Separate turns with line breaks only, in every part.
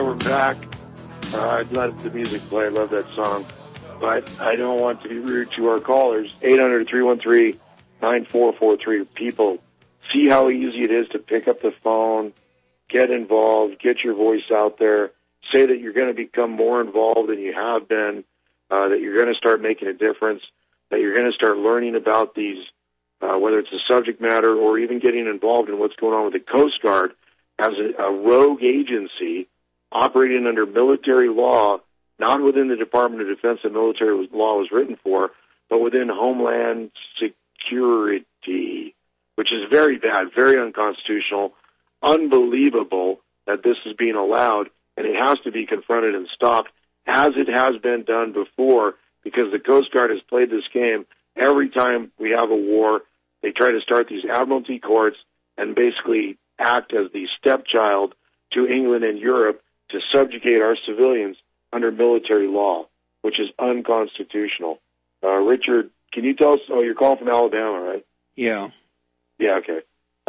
we're back. I'd let the music play. I love that song. But I don't want to be rude to our callers. 800-313-9443. People, see how easy it is to pick up the phone, get involved, get your voice out there, say that you're going to become more involved than you have been, that you're going to start making a difference, that you're going to start learning about these, whether it's the subject matter or even getting involved in what's going on with the Coast Guard as a rogue agency operating under military law, not within the Department of Defense that military law was written for, but within Homeland Security, which is very bad, very unconstitutional, unbelievable that this is being allowed, and it has to be confronted and stopped, as it has been done before, because the Coast Guard has played this game every time we have a war. They try to start these admiralty courts and basically act as the stepchild to England and Europe to subjugate our civilians under military law, which is unconstitutional. Richard, can you tell us? Oh, you're calling from Alabama, right?
Yeah.
Yeah, okay.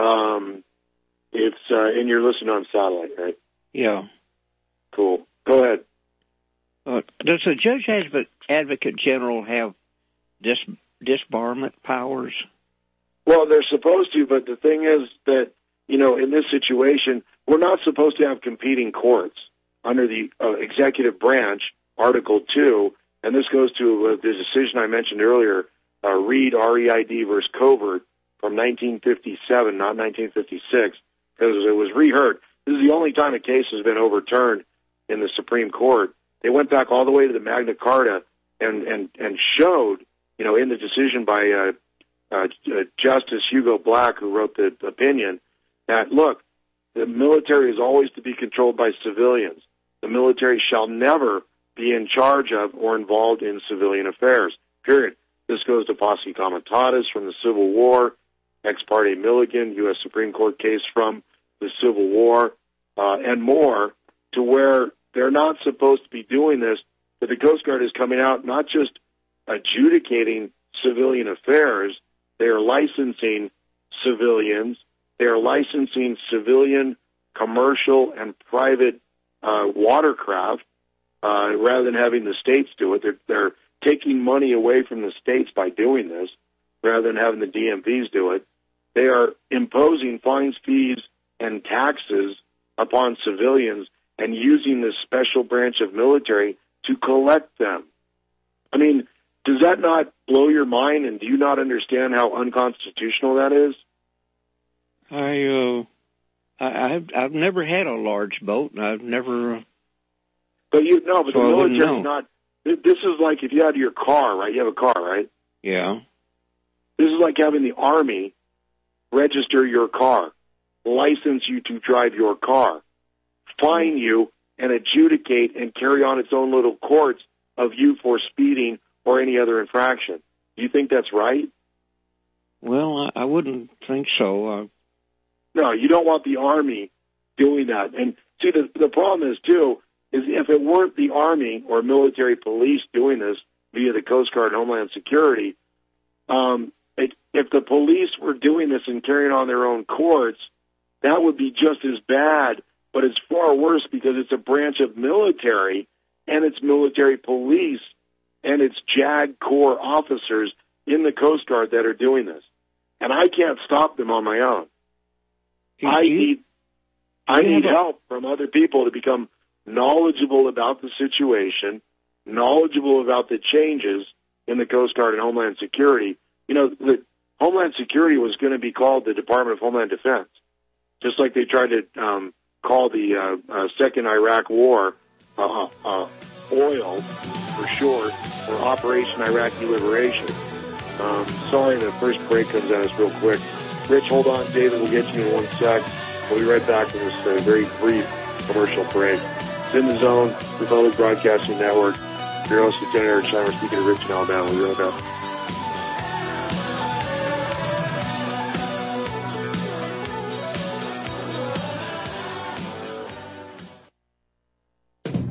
It's and you're listening on satellite, right?
Yeah.
Cool. Go ahead.
Does the Judge Advocate General have disbarment powers?
Well, they're supposed to, but the thing is that, in this situation, we're not supposed to have competing courts under the executive branch, Article 2, and this goes to the decision I mentioned earlier, Reed, R-E-I-D versus Covert from 1957, not 1956, because it was reheard. This is the only time a case has been overturned in the Supreme Court. They went back all the way to the Magna Carta and showed, in the decision by Justice Hugo Black, who wrote the opinion, that, look, the military is always to be controlled by civilians. The military shall never be in charge of or involved in civilian affairs, period. This goes to Posse Comitatus from the Civil War, Ex parte Milligan, U.S. Supreme Court case from the Civil War, and more, to where they're not supposed to be doing this, but the Coast Guard is coming out not just adjudicating civilian affairs, they are licensing civilians, they are licensing civilian, commercial, and private watercraft rather than having the states do it. They're taking money away from the states by doing this rather than having the DMVs do it. They are imposing fines, fees, and taxes upon civilians and using this special branch of military to collect them. I mean, does that not blow your mind, and do you not understand how unconstitutional that is?
I've never had a large boat, and I've never.
But the military is not. This is like if you had your car, right? You have a car, right?
Yeah.
This is like having the Army register your car, license you to drive your car, fine you, and adjudicate and carry on its own little courts of you for speeding or any other infraction. Do you think that's right?
Well, I wouldn't think so.
No, you don't want the Army doing that. And see, the problem is, too, is if it weren't the Army or military police doing this via the Coast Guard and Homeland Security, if the police were doing this and carrying on their own courts, that would be just as bad, but it's far worse because it's a branch of military, and it's military police, and it's JAG Corps officers in the Coast Guard that are doing this. And I can't stop them on my own. I need help from other people to become knowledgeable about the situation, knowledgeable about the changes in the Coast Guard and Homeland Security. The Homeland Security was going to be called the Department of Homeland Defense, just like they tried to call the Second Iraq War OIL for short, or Operation Iraqi Liberation. Sorry, the first break comes at us real quick. Rich, hold on. David, we'll get you in 1 sec. We'll be right back to this very brief commercial break. It's In the Zone, Republic Broadcasting Network. Your host, Lieutenant Eric Scheimer, speaking to Rich in Alabama. We'll be right back.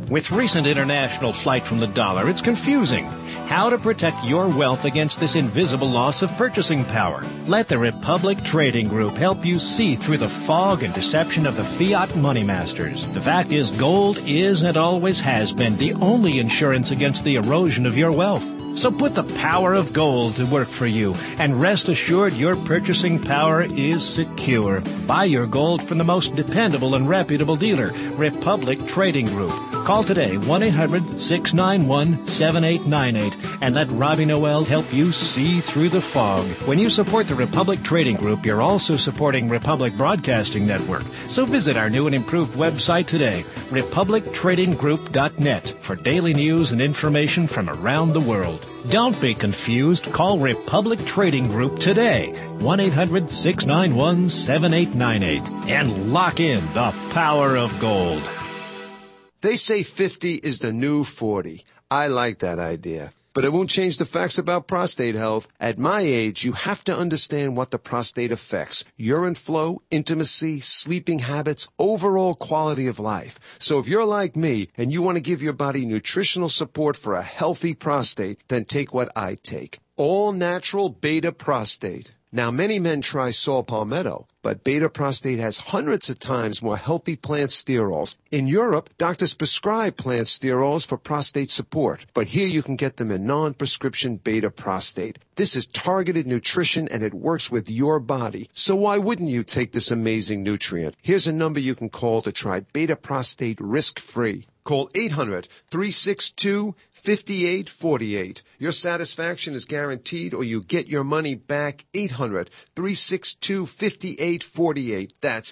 With recent international flight from the dollar, it's confusing. How to protect your wealth against this invisible loss of purchasing power. Let the Republic Trading Group help you see through the fog and deception of the fiat money masters. The fact is, gold is and always has been the only insurance against the erosion of your wealth. So put the power of gold to work for you, and rest assured your purchasing power is secure. Buy your gold from the most dependable and reputable dealer, Republic Trading Group. Call today, 1-800-691-7898, and let Robbie Noel help you see through the fog. When you support the Republic Trading Group, you're also supporting Republic Broadcasting Network. So visit our new and improved website today, republictradinggroup.net, for daily news and information from around the world. Don't be confused. Call Republic Trading Group today, 1-800-691-7898, and lock in the power of gold.
They say 50 is the new 40. I like that idea. But it won't change the facts about prostate health. At my age, you have to understand what the prostate affects. Urine flow, intimacy, sleeping habits, overall quality of life. So if you're like me and you want to give your body nutritional support for a healthy prostate, then take what I take. All natural beta prostate. Now, many men try saw palmetto, but beta prostate has hundreds of times more healthy plant sterols. In Europe, doctors prescribe plant sterols for prostate support, but here you can get them in non-prescription beta prostate. This is targeted nutrition, and it works with your body. So why wouldn't you take this amazing nutrient? Here's a number you can call to try beta prostate risk-free. Call 800-362-5848. Your satisfaction is guaranteed, or you get your money back. 800-362-5848. That's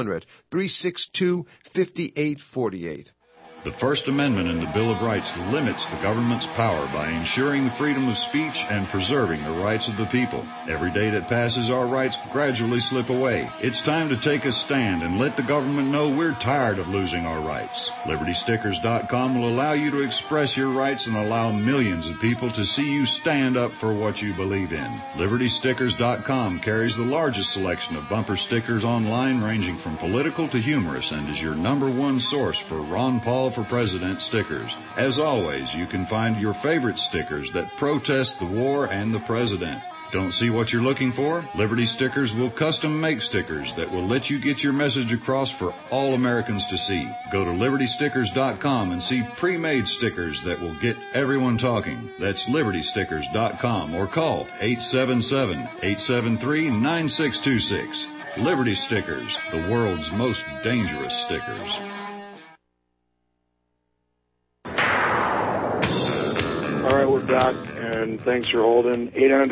800-362-5848.
The First Amendment in the Bill of Rights limits the government's power by ensuring the freedom of speech and preserving the rights of the people. Every day that passes, our rights gradually slip away. It's time to take a stand and let the government know we're tired of losing our rights. LibertyStickers.com will allow you to express your rights and allow millions of people to see you stand up for what you believe in. LibertyStickers.com carries the largest selection of bumper stickers online, ranging from political to humorous, and is your #1 source for Ron Paul for President stickers. As always, you can find your favorite stickers that protest the war and the president. Don't see what you're looking for? Liberty Stickers will custom make stickers that will let you get your message across for all Americans to see. Go to LibertyStickers.com and see pre-made stickers that will get everyone talking. That's LibertyStickers.com, or call 877-873-9626. Liberty Stickers, the world's most dangerous stickers.
All right, we're back, and thanks for holding.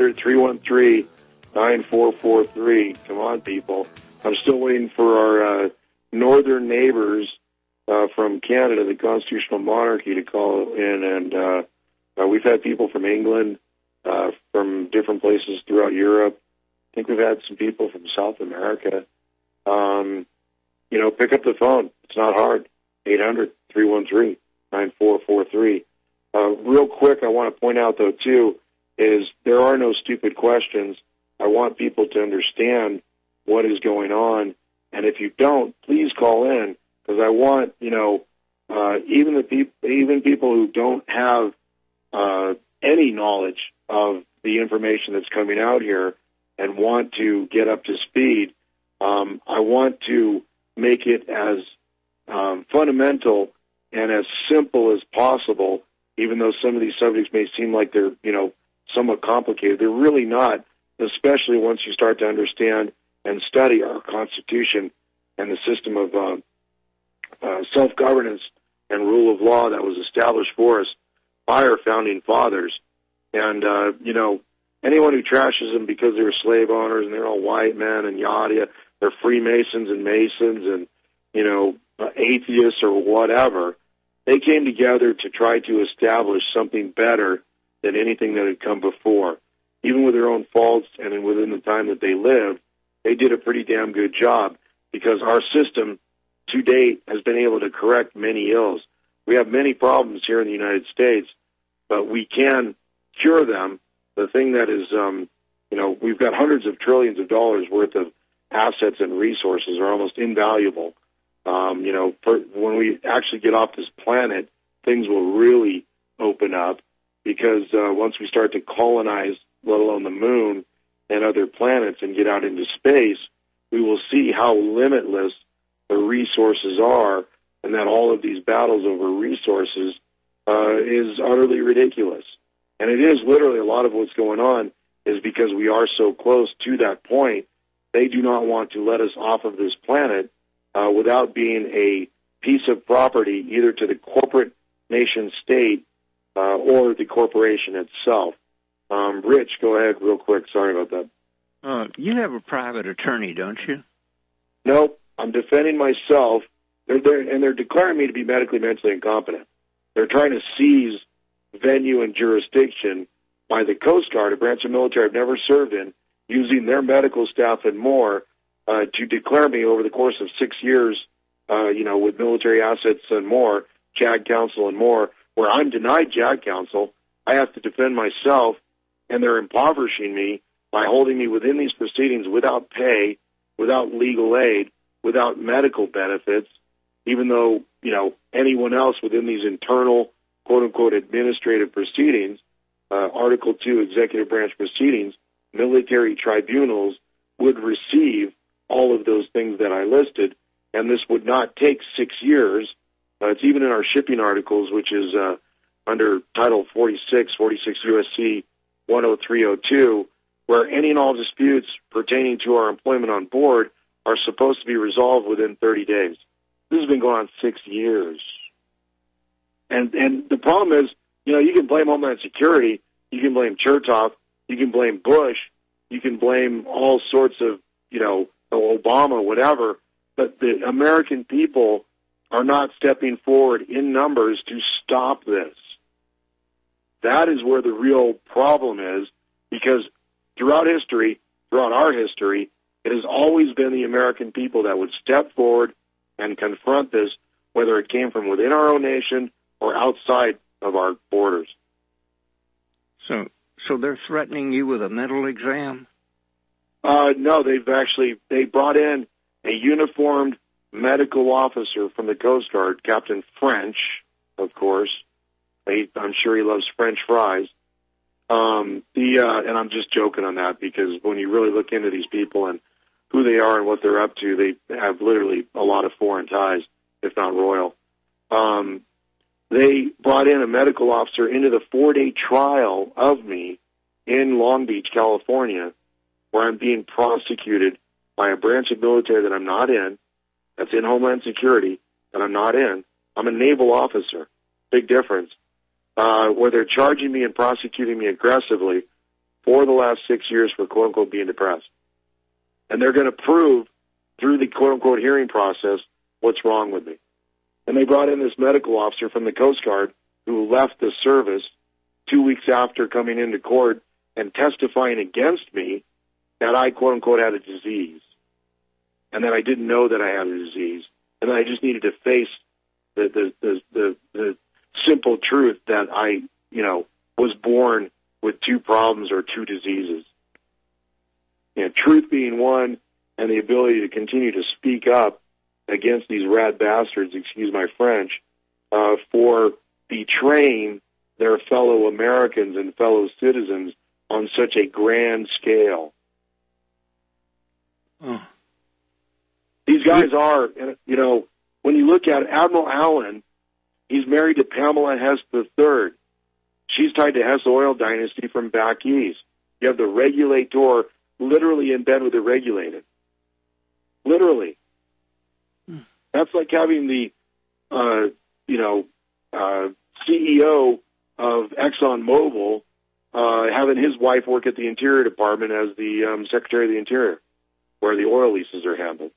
800-313-9443. Come on, people. I'm still waiting for our northern neighbors from Canada, the constitutional monarchy, to call in. And we've had people from England, from different places throughout Europe. I think we've had some people from South America. Pick up the phone. It's not hard. 800-313-9443. Real quick, I want to point out, though, too, is there are no stupid questions. I want people to understand what is going on. And if you don't, please call in, because I want, even people who don't have any knowledge of the information that's coming out here and want to get up to speed, I want to make it as fundamental and as simple as possible. Even though some of these subjects may seem like they're, somewhat complicated, they're really not, especially once you start to understand and study our Constitution and the system of self-governance and rule of law that was established for us by our founding fathers. And, anyone who trashes them because they were slave owners and they're all white men and yada, they're Freemasons and Masons and, atheists or whatever, they came together to try to establish something better than anything that had come before. Even with their own faults and within the time that they lived, they did a pretty damn good job, because our system to date has been able to correct many ills. We have many problems here in the United States, but we can cure them. The thing that is, we've got hundreds of trillions of dollars worth of assets and resources are almost invaluable. When we actually get off this planet, things will really open up, because once we start to colonize, let alone the moon and other planets, and get out into space, we will see how limitless the resources are, and that all of these battles over resources is utterly ridiculous. And it is literally, a lot of what's going on is because we are so close to that point. They do not want to let us off of this planet without being a piece of property, either to the corporate nation state or the corporation itself. Rich, go ahead real quick. Sorry about that.
You have a private attorney, don't you?
Nope. I'm defending myself. They're declaring me to be medically, mentally incompetent. They're trying to seize venue and jurisdiction by the Coast Guard, a branch of military I've never served in, using their medical staff and more to declare me over the course of 6 years, with military assets and more, JAG counsel and more, where I'm denied JAG counsel. I have to defend myself, and they're impoverishing me by holding me within these proceedings without pay, without legal aid, without medical benefits, even though, anyone else within these internal, quote-unquote, administrative proceedings, Article 2 executive branch proceedings, military tribunals would receive all of those things that I listed, and this would not take 6 years. It's even in our shipping articles, which is under Title 46 U.S.C. 10302, where any and all disputes pertaining to our employment on board are supposed to be resolved within 30 days. This has been going on 6 years. And the problem is, you can blame Homeland Security, you can blame Chertoff, you can blame Bush, you can blame all sorts of, Obama, whatever, but the American people are not stepping forward in numbers to stop this. That is where the real problem is, because throughout our history, it has always been the American people that would step forward and confront this, whether it came from within our own nation or outside of our borders.
So they're threatening you with a mental exam?
No, they brought in a uniformed medical officer from the Coast Guard, Captain French, of course. I'm sure he loves French fries. And I'm just joking on that, because when you really look into these people and who they are and what they're up to, they have literally a lot of foreign ties, if not royal. They brought in a medical officer into the 4-day trial of me in Long Beach, California, where I'm being prosecuted by a branch of military that I'm not in, that's in Homeland Security, that I'm not in. I'm a naval officer. Big difference. Where they're charging me and prosecuting me aggressively for the last 6 years for, quote-unquote, being depressed. And they're going to prove through the, quote-unquote, hearing process what's wrong with me. And they brought in this medical officer from the Coast Guard who left the service 2 weeks after coming into court and testifying against me that I, quote-unquote, had a disease, and that I didn't know that I had a disease, and that I just needed to face the simple truth that I, was born with two problems or two diseases. Truth being one, and the ability to continue to speak up against these rat bastards, excuse my French, for betraying their fellow Americans and fellow citizens on such a grand scale.
Oh.
These guys are, when you look at Admiral Allen, he's married to Pamela Hess III. She's tied to Hess Oil Dynasty from back east. You have the regulator literally in bed with the regulated. Literally. That's like having the, CEO of ExxonMobil having his wife work at the Interior Department as the Secretary of the Interior, where the oil leases are handled.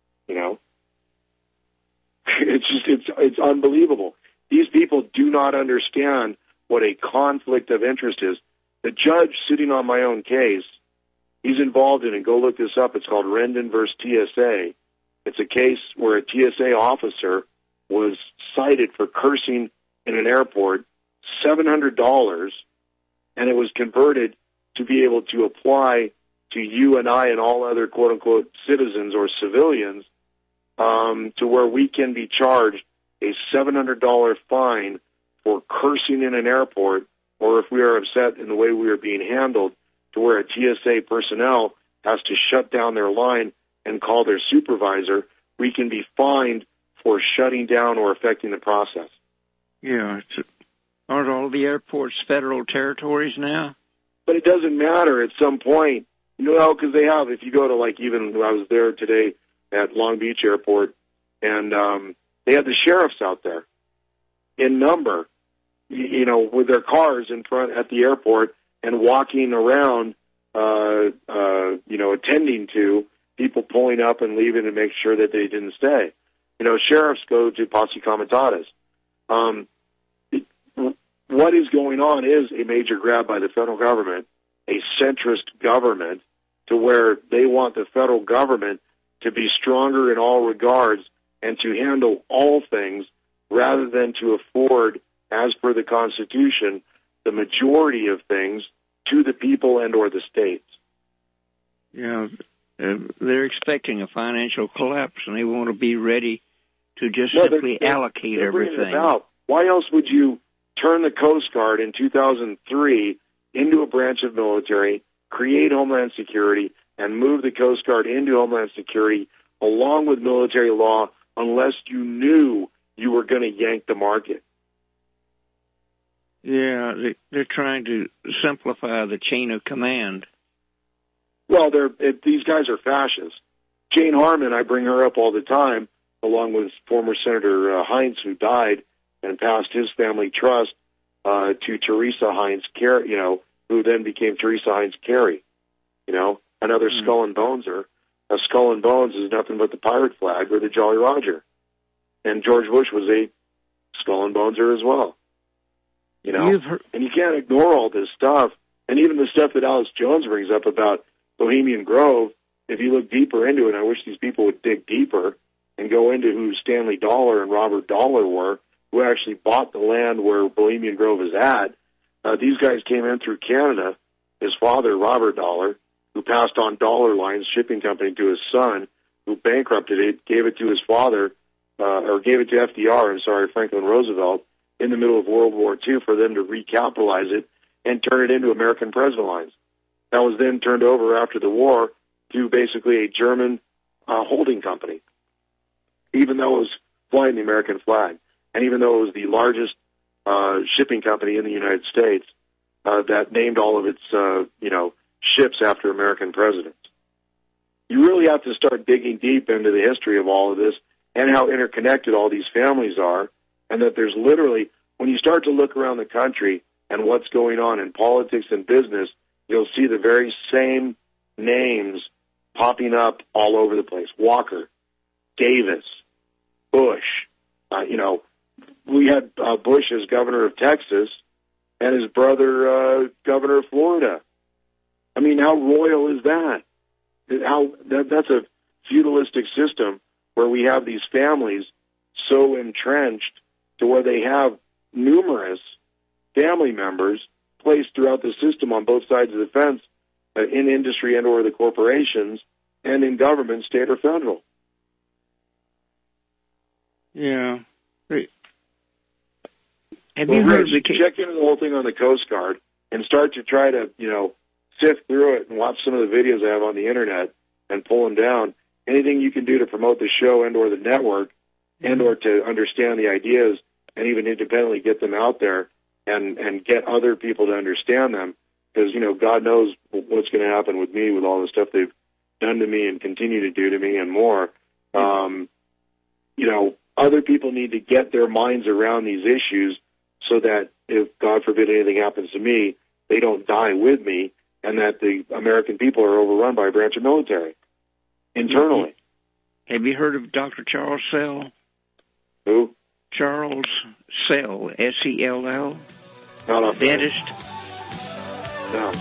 It's unbelievable. These people do not understand what a conflict of interest is. The judge sitting on my own case, he's involved in it. Go look this up. It's called Rendon versus TSA. It's a case where a TSA officer was cited for cursing in an airport, $700, and it was converted to be able to apply to you and I and all other quote-unquote citizens or civilians to where we can be charged a $700 fine for cursing in an airport, or if we are upset in the way we are being handled, to where a TSA personnel has to shut down their line and call their supervisor, we can be fined for shutting down or affecting the process.
Yeah. Aren't all the airports federal territories now?
But it doesn't matter at some point, because they have, if you go to, like, even I was there today at Long Beach Airport, and they had the sheriffs out there in number, with their cars in front at the airport and walking around, attending to people pulling up and leaving to make sure that they didn't stay. Sheriffs go to posse comitatus. What is going on is a major grab by the federal government, a centrist government, to where they want the federal government to be stronger in all regards and to handle all things rather than to afford, as per the Constitution, the majority of things to the people and or the states.
They're expecting a financial collapse, and they want to be ready to just simply allocate everything.
Why else would you turn the Coast Guard in 2003 into a branch of military, create Homeland Security, and move the Coast Guard into Homeland Security along with military law unless you knew you were going to yank the market?
Yeah, they're trying to simplify the chain of command.
Well, these guys are fascists. Jane Harman, I bring her up all the time, along with former Senator Heinz, who died and passed his family trust to Teresa Heinz Carey, who then became Teresa Heinz Carey. Another Skull and Boneser. A Skull and Bones is nothing but the pirate flag or the Jolly Roger. And George Bush was a Skull and Boneser as well. And you can't ignore all this stuff. And even the stuff that Alex Jones brings up about Bohemian Grove, if you look deeper into it, I wish these people would dig deeper and go into who Stanley Dollar and Robert Dollar were, who actually bought the land where Bohemian Grove is at. These guys came in through Canada. His father, Robert Dollar, who passed on Dollar Lines Shipping Company to his son, who bankrupted it, gave it to his father, or gave it to FDR, Franklin Roosevelt, in the middle of World War II for them to recapitalize it and turn it into American President Lines. That was then turned over after the war to basically a German holding company, even though it was flying the American flag. And even though it was the largest shipping company in the United States that named all of its, ships after American presidents. You really have to start digging deep into the history of all of this and how interconnected all these families are, and that there's literally, when you start to look around the country and what's going on in politics and business, you'll see the very same names popping up all over the place. Walker, Davis, Bush. We had Bush as governor of Texas and his brother governor of Florida. I mean, how royal is that? That's a feudalistic system where we have these families so entrenched to where they have numerous family members placed throughout the system on both sides of the fence, in industry and or the corporations, and in government, state or federal.
Yeah.
Check into the whole thing on the Coast Guard and start to try to, sift through it and watch some of the videos I have on the internet and pull them down. Anything you can do to promote the show and or the network and or to understand the ideas and even independently get them out there and get other people to understand them, because, God knows what's going to happen with me with all the stuff they've done to me and continue to do to me and more. Other people need to get their minds around these issues so that if, God forbid, anything happens to me, they don't die with me, and that the American people are overrun by a branch of military internally.
Have you heard of Dr. Charles Sell?
Who?
Charles Sell, S-E-L-L. Dentist.
No.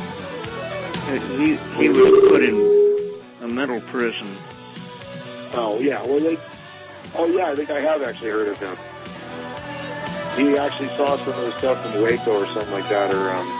He was put in a mental prison.
Oh, yeah. I think I have actually heard of him. He actually saw some of the stuff from Waco or something like that,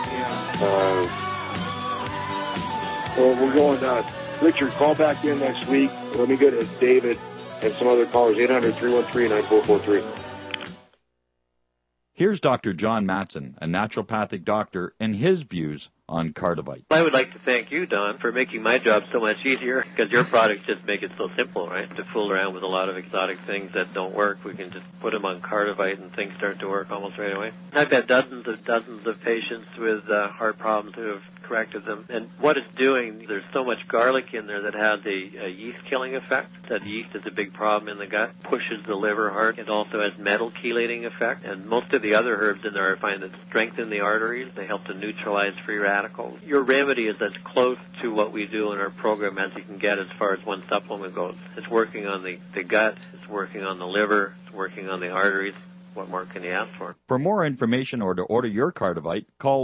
we're going, Richard, call back in next week. Let me go to David and some other callers, 800-313-9443.
Here's Dr. John Matson, a naturopathic doctor, and his views on Cardivite.
I would like to thank you, Don, for making my job so much easier, because your products just make it so simple, right? To fool around with a lot of exotic things that don't work, we can just put them on Cardivite and things start to work almost right away. I've had dozens of patients with heart problems who have corrected them. And what it's doing, there's so much garlic in there that has a yeast-killing effect. That yeast is a big problem in the gut, pushes the liver hard. It also has metal chelating effect. And most of the other herbs in there I find that strengthen the arteries. They help to neutralize free radicals. Your remedy is as close to what we do in our program as you can get as far as one supplement goes. It's working on the gut, it's working on the liver, it's working on the arteries. What more can you ask for?
For more information or to order your Cardivite, call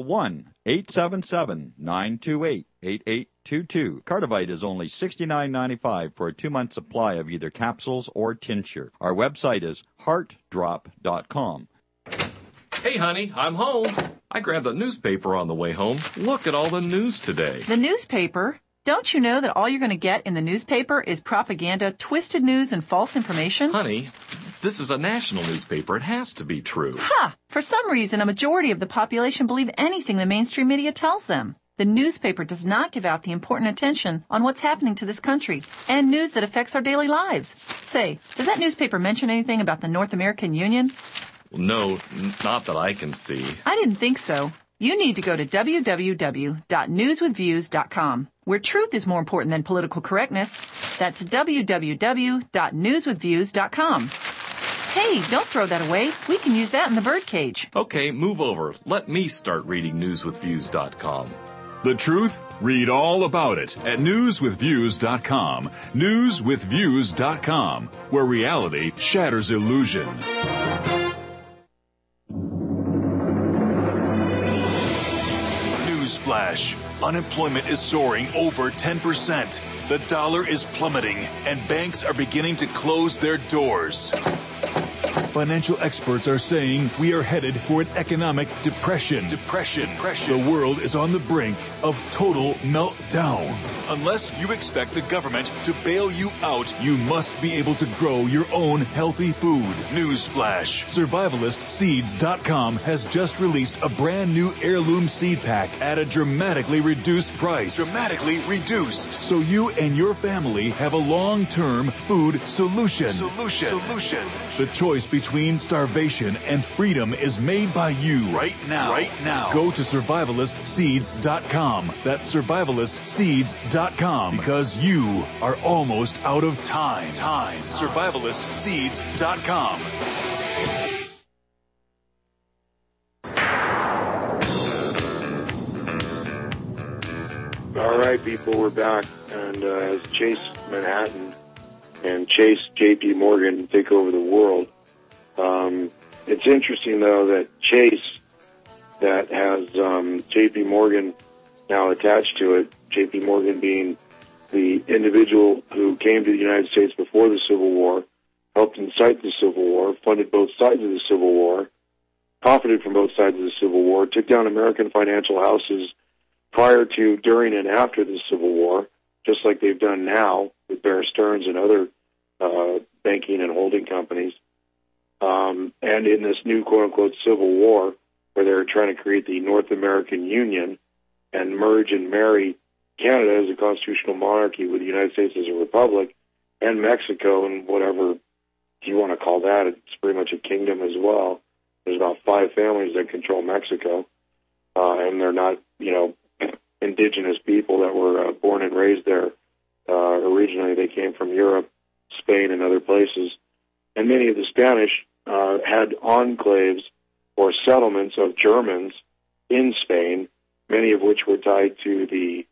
1-877-928-8822. Cardivite is only $69.95 for a 2-month supply of either capsules or tincture. Our website is heartdrop.com.
Hey, honey, I'm home. I grabbed the newspaper on the way home. Look at all the news today.
The newspaper? Don't you know that all you're going to get in the newspaper is propaganda, twisted news, and false information?
Honey, this is a national newspaper. It has to be true.
For some reason, a majority of the population believe anything the mainstream media tells them. The newspaper does not give out the important attention on what's happening to this country and news that affects our daily lives. Say, does that newspaper mention anything about the North American Union?
Well, no, not that I can see.
I didn't think so. You need to go to www.newswithviews.com, where truth is more important than political correctness. That's www.newswithviews.com. Hey, don't throw that away. We can use that in the birdcage.
Okay, move over. Let me start reading newswithviews.com.
The truth? Read all about it at newswithviews.com. Newswithviews.com, where reality shatters illusion.
Newsflash. Unemployment is soaring over 10%. The dollar is plummeting, and banks are beginning to close their doors. Financial experts are saying we are headed for an economic depression. The world is on the brink of total meltdown. Unless you expect the government to bail you out, you must be able to grow your own healthy food. Newsflash. SurvivalistSeeds.com has just released a brand new heirloom seed pack at a dramatically reduced price. Dramatically reduced. So you and your family have a long-term food solution. The choice between starvation and freedom is made by you right now. Go to SurvivalistSeeds.com. That's SurvivalistSeeds.com, because you are almost out of time. SurvivalistSeeds.com.
All right, people, we're back. And as Chase Manhattan and Chase J.P. Morgan take over the world, it's interesting, though, that Chase, that has J.P. Morgan now attached to it, J.P. Morgan being the individual who came to the United States before the Civil War, helped incite the Civil War, funded both sides of the Civil War, profited from both sides of the Civil War, took down American financial houses prior to, during, and after the Civil War, just like they've done now with Bear Stearns and other banking and holding companies. And in this new quote-unquote Civil War, where they're trying to create the North American Union and merge and marry Canada as a constitutional monarchy with the United States as a republic, and Mexico and whatever you want to call that, it's pretty much a kingdom as well. There's about 5 families that control Mexico, and they're not, indigenous people that were born and raised there. Originally, they came from Europe, Spain, and other places. And many of the Spanish had enclaves or settlements of Germans in Spain, many of which were tied to the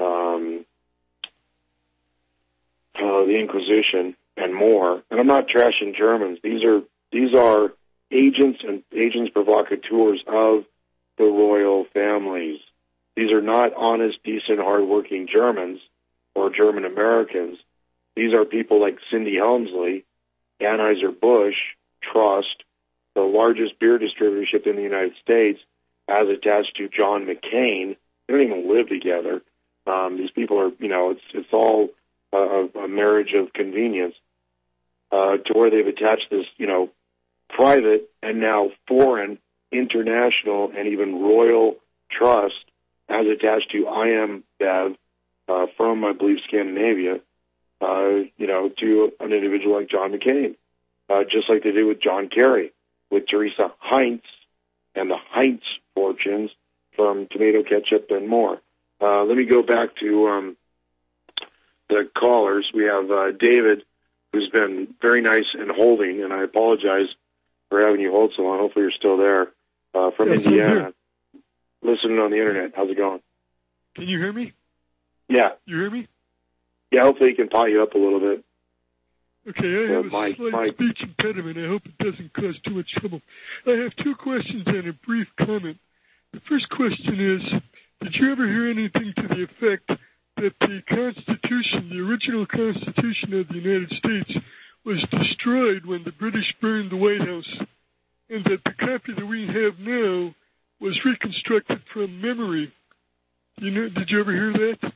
Inquisition and more. And I'm not trashing Germans. These are agents and agents provocateurs of the royal families. These are not honest, decent, hardworking Germans or German Americans. These are people like Cindy Helmsley, Anheuser-Busch, Trust, the largest beer distributorship in the United States, as attached to John McCain. They don't even live together. These people are, it's all a marriage of convenience, to where they've attached this, private and now foreign International and even Royal Trust as attached to IMBev from, I believe, Scandinavia, to an individual like John McCain, just like they did with John Kerry, with Teresa Heinz and the Heinz fortunes from tomato ketchup and more. Let me go back to the callers. We have David, who's been very nice and holding, and I apologize for having you hold so long. Hopefully you're still there, from Indiana, listening on the Internet. How's it going?
Can you hear me?
Yeah.
You hear me?
Yeah, hopefully he can pot you up a little bit.
Okay, I have a slight speech impediment. I hope it doesn't cause too much trouble. I have two questions and a brief comment. The first question is, did you ever hear anything to the effect that the Constitution, the original Constitution of the United States, was destroyed when the British burned the White House, and that the copy that we have now was reconstructed from memory? Did you ever hear that?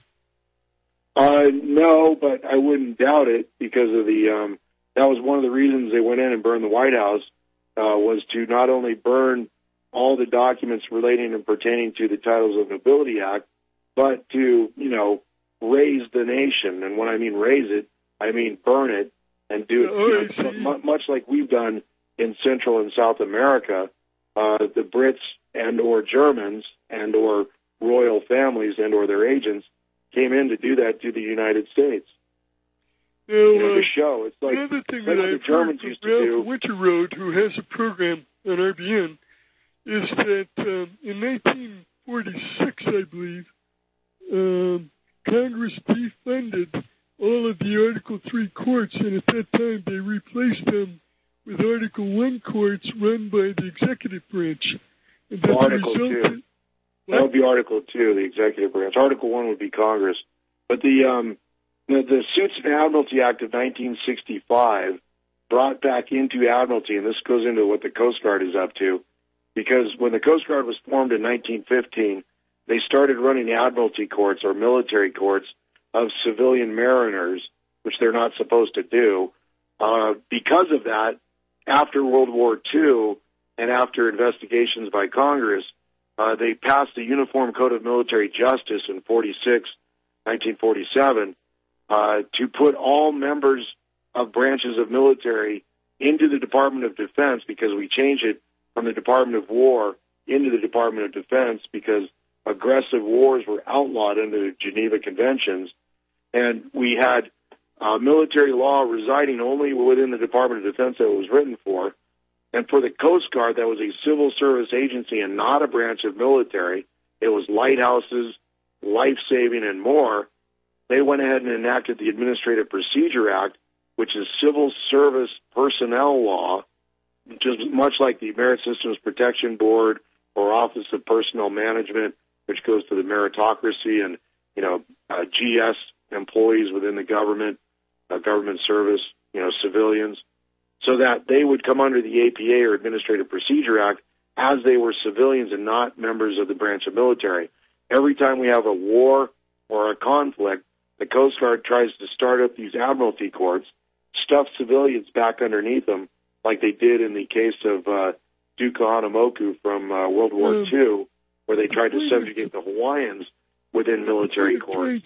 No, but I wouldn't doubt it, because of the that was one of the reasons they went in and burned the White House, was to not only burn all the documents relating and pertaining to the Titles of Nobility Act, but to, raise the nation. And when I mean raise it, I mean burn it and do it much like we've done in Central and South America. The Brits and or Germans and or royal families and or their agents came in to do that to the United States. The show. It's like
another thing
what
that
the
I've
Germans
heard
used
from
to
Ralph
do.
Winterroad, who has a program on RBN, is that in 1946, I believe, Congress defunded all of the Article III courts, and at that time they replaced them with Article I courts run by the executive branch. And that
Article 2. That would be Article 2, the executive branch. Article 1 would be Congress. But the Suits and Admiralty Act of 1965 brought back into Admiralty, and this goes into what the Coast Guard is up to, because when the Coast Guard was formed in 1915, they started running Admiralty courts or military courts of civilian mariners, which they're not supposed to do. Because of that, after World War II and after investigations by Congress, they passed the Uniform Code of Military Justice in 1947, to put all members of branches of military into the Department of Defense, because we changed it from the Department of War into the Department of Defense because aggressive wars were outlawed under the Geneva Conventions, and we had military law residing only within the Department of Defense that it was written for. And for the Coast Guard, that was a civil service agency and not a branch of military. It was lighthouses, life-saving, and more. They went ahead and enacted the Administrative Procedure Act, which is civil service personnel law, just much like the Merit Systems Protection Board or Office of Personnel Management, which goes to the meritocracy and, GS employees within the government, government service, civilians, so that they would come under the APA or Administrative Procedure Act as they were civilians and not members of the branch of military. Every time we have a war or a conflict, the Coast Guard tries to start up these admiralty courts, stuff civilians back underneath them, like they did in the case of Duke Kahanamoku from World War II, where they tried to subjugate the Hawaiians within military courts.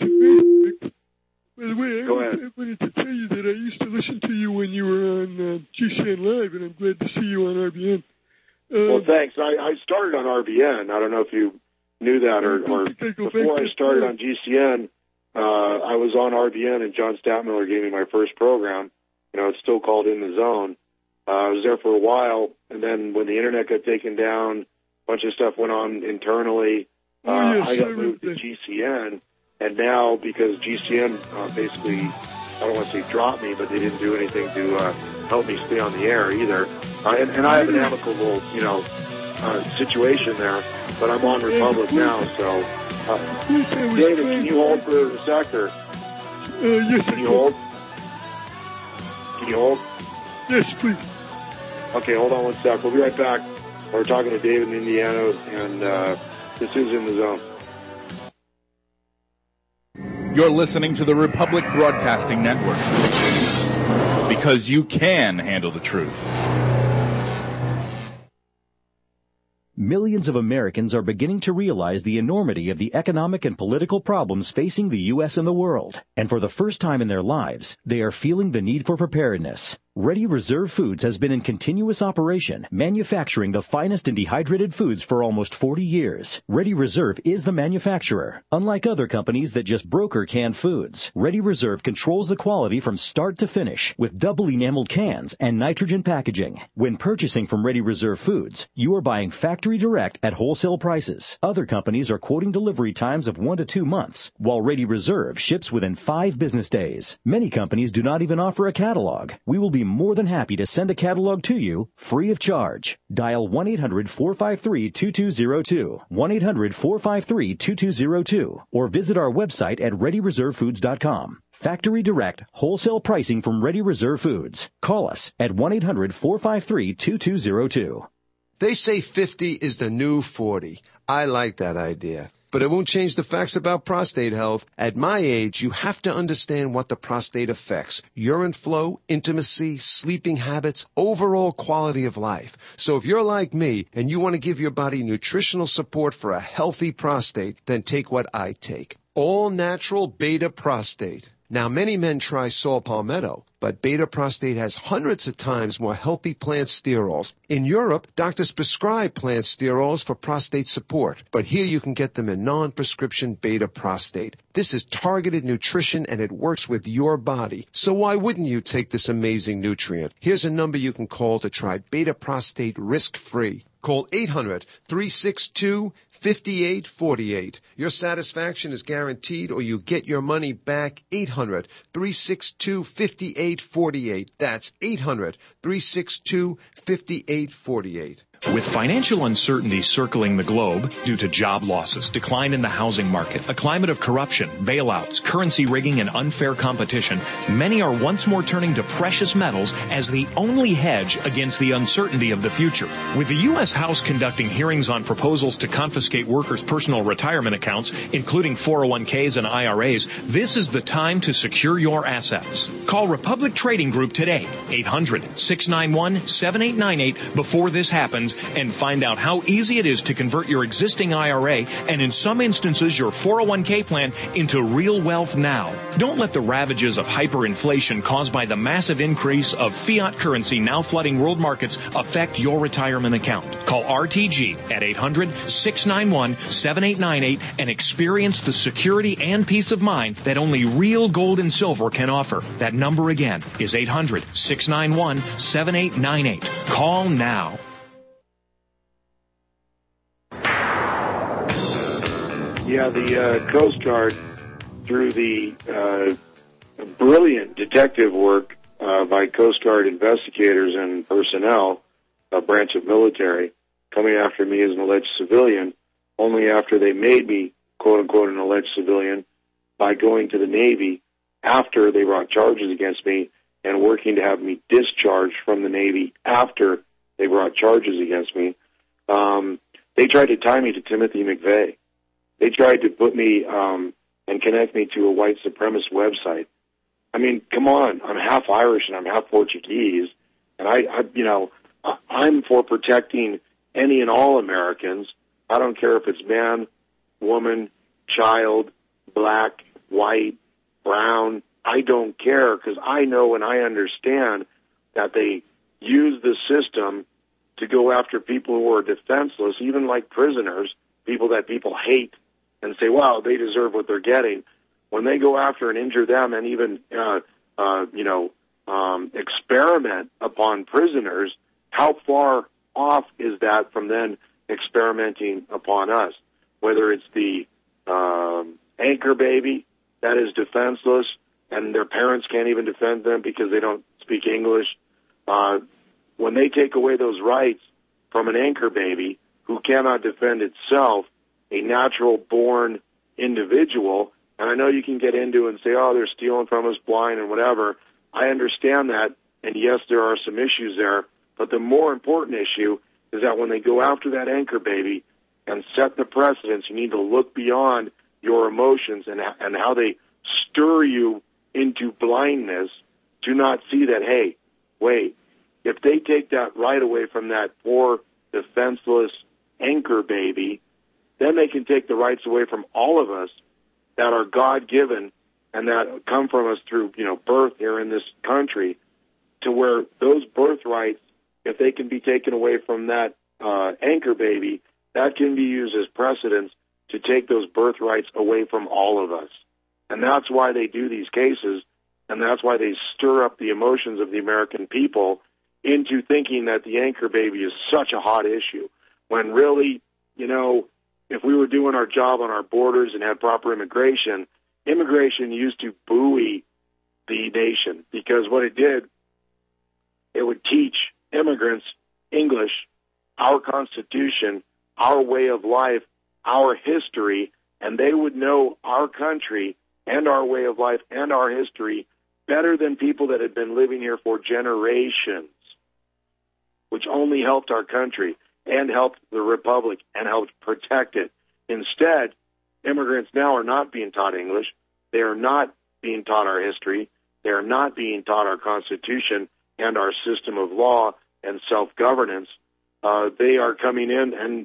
By the way, I wanted to tell you that I used to listen to you when you were on GCN Live, and I'm glad to see you on RBN.
Well, thanks. I started on RBN. I don't know if you knew that, or before I started on GCN, I was on RBN, and John Statmiller gave me my first program. It's still called In the Zone. I was there for a while, and then when the Internet got taken down, a bunch of stuff went on internally. I got moved to GCN. And now, because GCN basically, I don't want to say dropped me, but they didn't do anything to help me stay on the air either. And I have an amicable, situation there, but I'm on Republic now, so. David, can you hold for a sec, or?
Yes,
Can you hold? Can you hold?
Yes, please.
Okay, hold on one sec. We'll be right back. We're talking to David in Indiana, and this is In the Zone.
You're listening to the Republic Broadcasting Network, because you can handle the truth.
Millions of Americans are beginning to realize the enormity of the economic and political problems facing the U.S. and the world. And for the first time in their lives, they are feeling the need for preparedness. Ready Reserve Foods has been in continuous operation, manufacturing the finest in dehydrated foods for almost 40 years. Ready Reserve is the manufacturer. Unlike other companies that just broker canned foods, Ready Reserve controls the quality from start to finish with double enameled cans and nitrogen packaging. When purchasing from Ready Reserve Foods, you are buying factory direct at wholesale prices. Other companies are quoting delivery times of 1 to 2 months, while Ready Reserve ships within 5 business days. Many companies do not even offer a catalog. We will be more than happy to send a catalog to you free of charge. Dial 1-800-453-2202, 1-800-453-2202, or visit our website at ReadyReserveFoods.com. Factory direct, wholesale pricing from Ready Reserve Foods. Call us at 1-800-453-2202.
They say 50 is the new 40. I like that idea. But it won't change the facts about prostate health. At my age, you have to understand what the prostate affects. Urine flow, intimacy, sleeping habits, overall quality of life. So if you're like me and you want to give your body nutritional support for a healthy prostate, then take what I take. All natural beta prostate. Now, many men try saw palmetto, but beta prostate has hundreds of times more healthy plant sterols. In Europe, doctors prescribe plant sterols for prostate support, but here you can get them in non-prescription beta prostate. This is targeted nutrition and it works with your body. So why wouldn't you take this amazing nutrient? Here's a number you can call to try beta prostate risk-free. Call 800-362-5848. Your satisfaction is guaranteed or you get your money back. 800-362-5848. That's 800-362-5848.
With financial uncertainty circling the globe due to job losses, decline in the housing market, a climate of corruption, bailouts, currency rigging, and unfair competition, many are once more turning to precious metals as the only hedge against the uncertainty of the future. With the U.S. House conducting hearings on proposals to confiscate workers' personal retirement accounts, including 401ks and IRAs, this is the time to secure your assets. Call Republic Trading Group today, 800-691-7898 before this happens, and find out how easy it is to convert your existing IRA and in some instances your 401k plan into real wealth now. Don't let the ravages of hyperinflation caused by the massive increase of fiat currency now flooding world markets affect your retirement account. Call RTG at 800-691-7898 and experience the security and peace of mind that only real gold and silver can offer. That number again is 800-691-7898. Call now.
Yeah, the Coast Guard, through the brilliant detective work by Coast Guard investigators and personnel, a branch of military, coming after me as an alleged civilian, only after they made me, quote-unquote, an alleged civilian, by going to the Navy after they brought charges against me and working to have me discharged from the Navy after they brought charges against me. They tried to tie me to Timothy McVeigh. They tried to put me and connect me to a white supremacist website. I mean, come on. I'm half Irish and I'm half Portuguese, and I'm for protecting any and all Americans. I don't care if it's man, woman, child, black, white, brown. I don't care, because I know and I understand that they use the system to go after people who are defenseless, even like prisoners, people that people hate, and say, wow, they deserve what they're getting. When they go after and injure them and even, experiment upon prisoners, how far off is that from then experimenting upon us? Whether it's the anchor baby that is defenseless and their parents can't even defend them because they don't speak English. When they take away those rights from an anchor baby who cannot defend itself, a natural-born individual, and I know you can get into and say, oh, they're stealing from us, blind, and whatever. I understand that, and yes, there are some issues there, but the more important issue is that when they go after that anchor baby and set the precedence, you need to look beyond your emotions and how they stir you into blindness to not see that, hey, wait, if they take that right away from that poor, defenseless anchor baby, then they can take the rights away from all of us that are God-given and that come from us through, birth here in this country, to where those birthrights, if they can be taken away from that anchor baby, that can be used as precedence to take those birthrights away from all of us. And that's why they do these cases, and that's why they stir up the emotions of the American people into thinking that the anchor baby is such a hot issue, when really, if we were doing our job on our borders and had proper immigration used to buoy the nation, because what it did, it would teach immigrants English, our Constitution, our way of life, our history, and they would know our country and our way of life and our history better than people that had been living here for generations, which only helped our country and helped the Republic and helped protect it. Instead, immigrants now are not being taught English. They are not being taught our history. They are not being taught our Constitution and our system of law and self-governance. They are coming in and,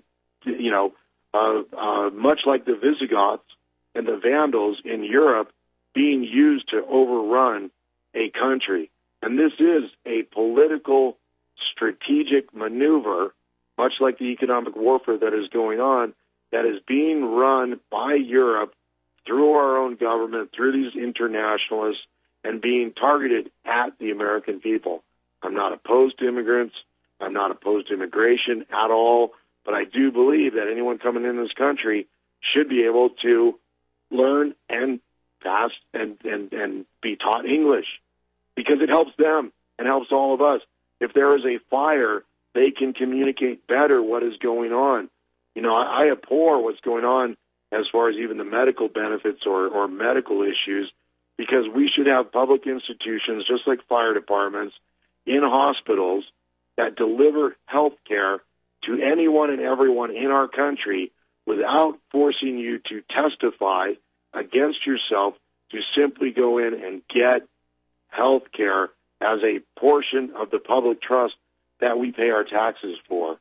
much like the Visigoths and the Vandals in Europe, being used to overrun a country. And this is a political, strategic maneuver, much like the economic warfare that is going on, that is being run by Europe through our own government, through these internationalists, and being targeted at the American people. I'm not opposed to immigrants. I'm not opposed to immigration at all, but I do believe that anyone coming in this country should be able to learn and pass and be taught English, because it helps them and helps all of us. If there is a fire, they can communicate better what is going on. I abhor what's going on as far as even the medical benefits or medical issues, because we should have public institutions, just like fire departments, in hospitals that deliver health care to anyone and everyone in our country without forcing you to testify against yourself, to simply go in and get health care as a portion of the public trust that we pay our taxes for.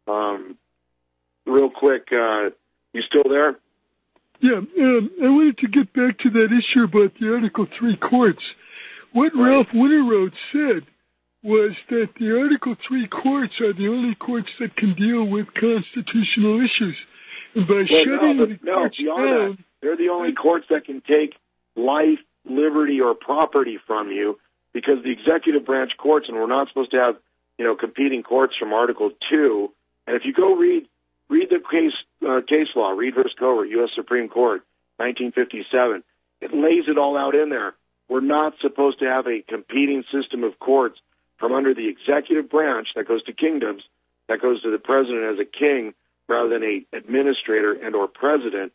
Real quick, you still there?
Yeah, I wanted to get back to that issue about the Article 3 courts. What Ralph Winterroad said was that the Article 3 courts are the only courts that can deal with constitutional issues. And by shutting the courts down...
They're the only courts that can take life, liberty, or property from you, because the executive branch courts, and we're not supposed to have, competing courts from Article 2. And if you go read the case law, Reed v. Covert, U.S. Supreme Court, 1957, it lays it all out in there. We're not supposed to have a competing system of courts from under the executive branch that goes to kingdoms, that goes to the president as a king rather than a administrator and or president,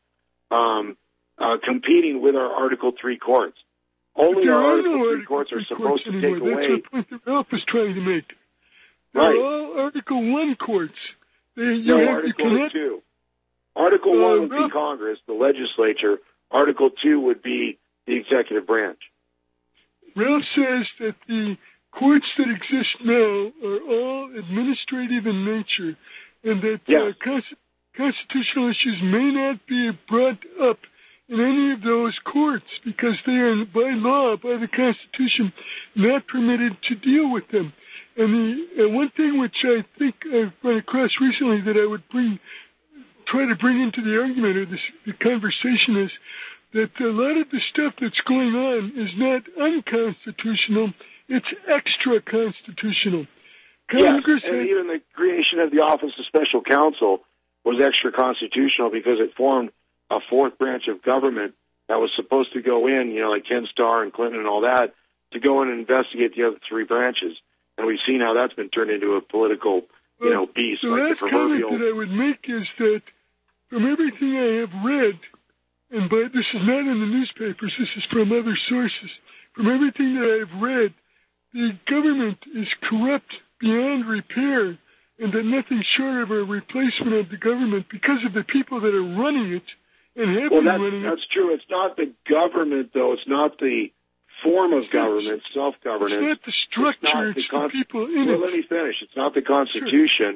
competing with our Article 3 courts. Only our Article 3 courts are supposed to take away...
That's the point that Ralph is trying to make.
Right.
They're all Article 1 courts.
Article 2. Article 1 would be Congress, the legislature. Article 2 would be the executive branch.
Ralph says that the courts that exist now are all administrative in nature, and that constitutional issues may not be brought up in any of those courts because they are, by law, by the Constitution, not permitted to deal with them. And one thing which I think I've run across recently that I would try to bring into the argument or the conversation is that a lot of the stuff that's going on is not unconstitutional, it's extra-constitutional.
Congress and even the creation of the Office of Special Counsel was extra-constitutional because it formed a fourth branch of government that was supposed to go in, like Ken Starr and Clinton and all that, to go in and investigate the other three branches. And we've seen how that's been turned into a political, beast.
The
like
last
the proverbial...
comment that I would make is that from everything I have read, and this is not in the newspapers, this is from other sources, from everything that I've read, the government is corrupt beyond repair, and that nothing short of a replacement of the government because of the people that are running it and have been running it.
That's true. It's not the government, though. It's not the form of government, self-governance.
It's not the structure, it's the people in it.
Let me finish. It's not the Constitution.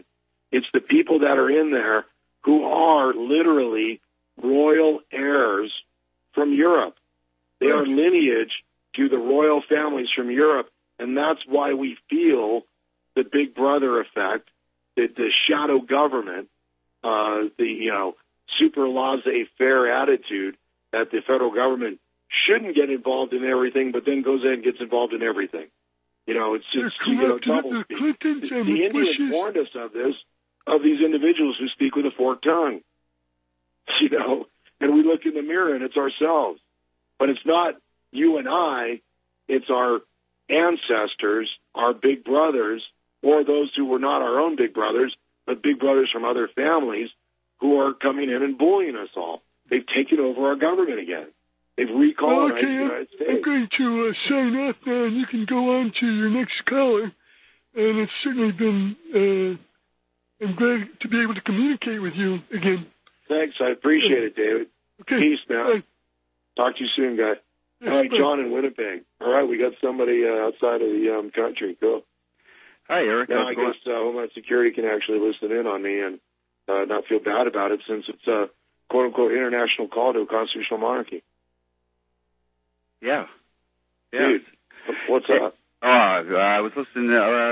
It's the people that are in there who are literally royal heirs from Europe. They are lineage to the royal families from Europe, and that's why we feel the Big Brother effect, the shadow government, the super laissez-faire attitude that the federal government shouldn't get involved in everything, but then goes in and gets involved in everything. It's just double speak. The Indians warned us of this, of these individuals who speak with a forked tongue. And we look in the mirror and it's ourselves. But it's not you and I, it's our ancestors, our big brothers, or those who were not our own big brothers, but big brothers from other families who are coming in and bullying us all. They've taken over our government again. They've recolonized the United States.
I'm going to sign off now, and you can go on to your next caller. And it's certainly been, I'm glad to be able to communicate with you again.
Thanks. I appreciate it, David.
Okay.
Peace, man.
Bye.
Talk to you soon, guy.
Yes,
all right,
bye.
John in Winnipeg. All right, we got somebody outside of the country. Cool.
Hi, Eric.
Now, I guess Homeland Security can actually listen in on me and not feel bad about it, since it's a quote-unquote international call to a constitutional monarchy.
Yeah.
Dude, what's up?
I was listening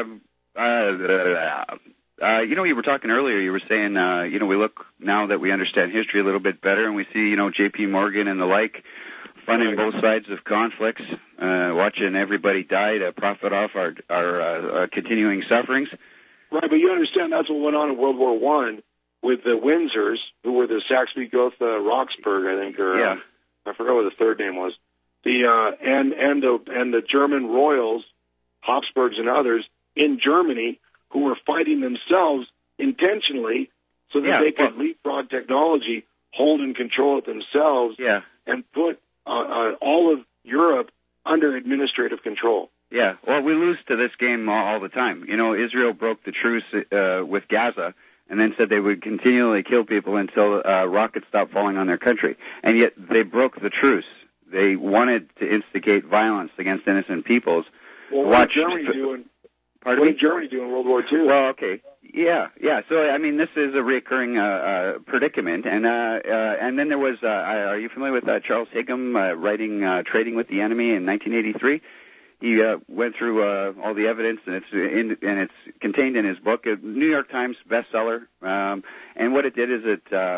you were talking earlier, you were saying, we look, now that we understand history a little bit better, and we see, J.P. Morgan and the like funding both sides of conflicts, watching everybody die to profit off our continuing sufferings.
Right, but you understand that's what went on in World War I with the Windsors, who were the Saxe-Gotha-Roxburgh, I think, or I forgot what the third name was. And the German royals, Habsburgs and others in Germany, who were fighting themselves intentionally so that they could leapfrog technology, hold and control it themselves, and put all of Europe under administrative control.
Yeah, well, we lose to this game all the time. Israel broke the truce with Gaza and then said they would continually kill people until rockets stopped falling on their country. And yet they broke the truce. They wanted to instigate violence against innocent peoples.
Well, what did Germany do in World War II?
Well, okay. Yeah. So, this is a recurring predicament. And then there was, are you familiar with Charles Higham writing Trading with the Enemy in 1983? He went through all the evidence, and it's contained in his book, a New York Times bestseller. And what it did is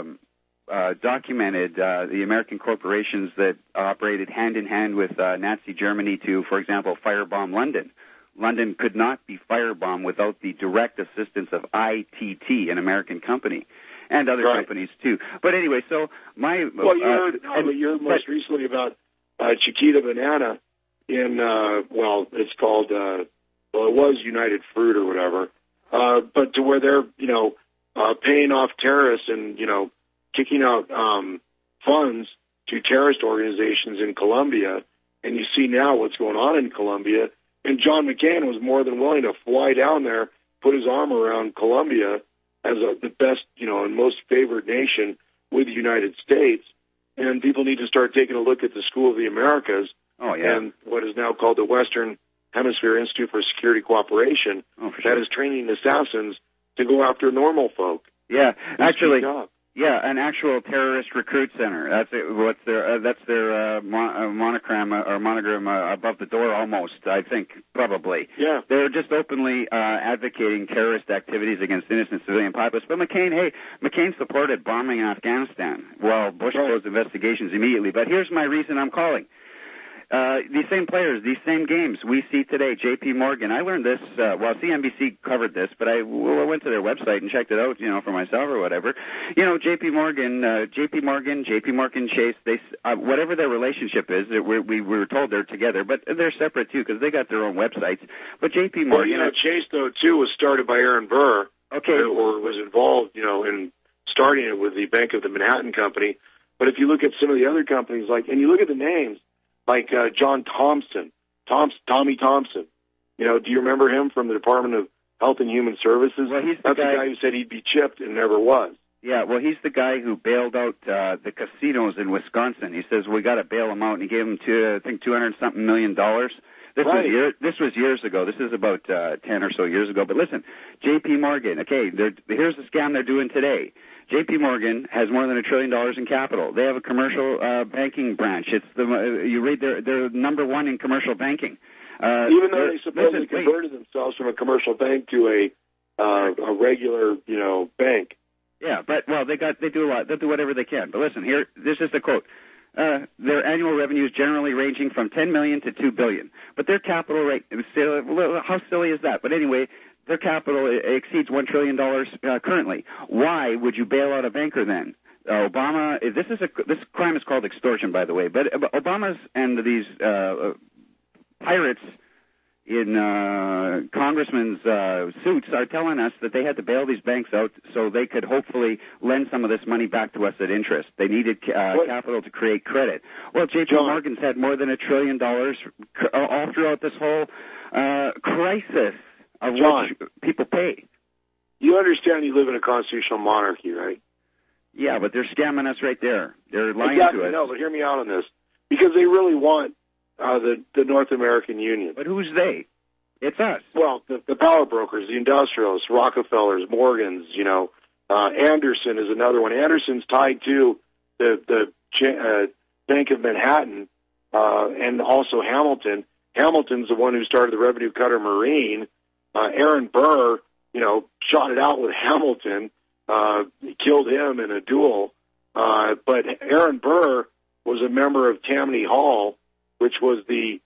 it documented the American corporations that operated hand-in-hand with Nazi Germany to, for example, firebomb London. London could not be firebombed without the direct assistance of ITT, an American company, and other companies, too. But anyway, so my...
Well, you heard most recently about Chiquita Banana in, it's called, it was United Fruit or whatever, but to where they're, paying off terrorists and, kicking out funds to terrorist organizations in Colombia, and you see now what's going on in Colombia, and John McCain was more than willing to fly down there, put his arm around Colombia as the best, and most favored nation with the United States, and people need to start taking a look at the School of the Americas and what is now called the Western Hemisphere Institute for Security Cooperation that is training assassins to go after normal folk.
Yeah, actually... Yeah, an actual terrorist recruit center. That's it. That's their monogram or monogram above the door, almost. I think probably.
Yeah,
they're just openly advocating terrorist activities against innocent civilian populace. But McCain supported bombing Afghanistan while Bush closed investigations immediately. But here's my reason I'm calling. These same players, these same games we see today, J.P. Morgan. I learned this, CNBC covered this, but I went to their website and checked it out, for myself or whatever. J.P. Morgan Chase, they, whatever their relationship is, we were told they're together, but they're separate too because they got their own websites. But J.P. Morgan...
Well, Chase, though, too, was started by Aaron Burr, or was involved, in starting it with the Bank of the Manhattan Company. But if you look at some of the other companies, and you look at the names, like John Thompson, Tommy Thompson. Do you remember him from the Department of Health and Human Services?
Well,
That's the guy who said he'd be chipped and never was.
Yeah, well, he's the guy who bailed out the casinos in Wisconsin. He says, we got to bail them out, and he gave them, $200-something million. This was years ago. This is about 10 or so years ago. But listen, J.P. Morgan. Okay, here's the scam they're doing today. J.P. Morgan has more than $1 trillion in capital. They have a commercial banking branch. It's you read they're number one in commercial banking.
Even though they supposedly converted themselves from a commercial bank to a regular, bank.
Yeah, but they do a lot. They do whatever they can. But listen, here, this is the quote. Their annual revenue is generally ranging from $10 million to $2 billion. But their capital rate, how silly is that? But anyway, their capital exceeds $1 trillion currently. Why would you bail out a banker then? Obama, this crime is called extortion, by the way. But Obama's and these pirates in congressmen's suits are telling us that they had to bail these banks out so they could hopefully lend some of this money back to us at interest. They needed capital to create credit. Well, J.P. Morgan's had more than $1 trillion all throughout this whole crisis of which people pay.
You understand you live in a constitutional monarchy, right?
Yeah, but they're scamming us right there. They're lying
to
us.
No, but hear me out on this. Because they really want the North American Union.
But who's they? It's us.
Well, the power brokers, the industrialists, Rockefellers, Morgans, Anderson is another one. Anderson's tied to the Bank of Manhattan and also Hamilton. Hamilton's the one who started the Revenue Cutter Marine. Aaron Burr, shot it out with Hamilton, killed him in a duel. But Aaron Burr was a member of Tammany Hall, which was the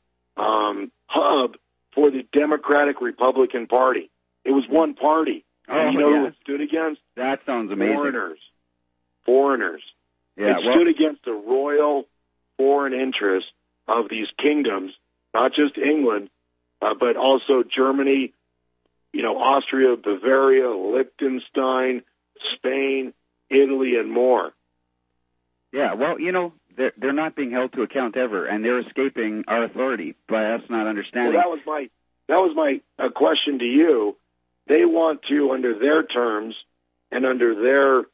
hub for the Democratic Republican Party. It was one party. And who it stood against?
That sounds amazing.
Foreigners.
Yeah,
it stood against the royal foreign interests of these kingdoms, not just England, but also Germany, Austria, Bavaria, Liechtenstein, Spain, Italy, and more.
Yeah, well, they're not being held to account ever, and they're escaping our authority by us not understanding.
Well, that was my question to you. They want to, under their terms and under their,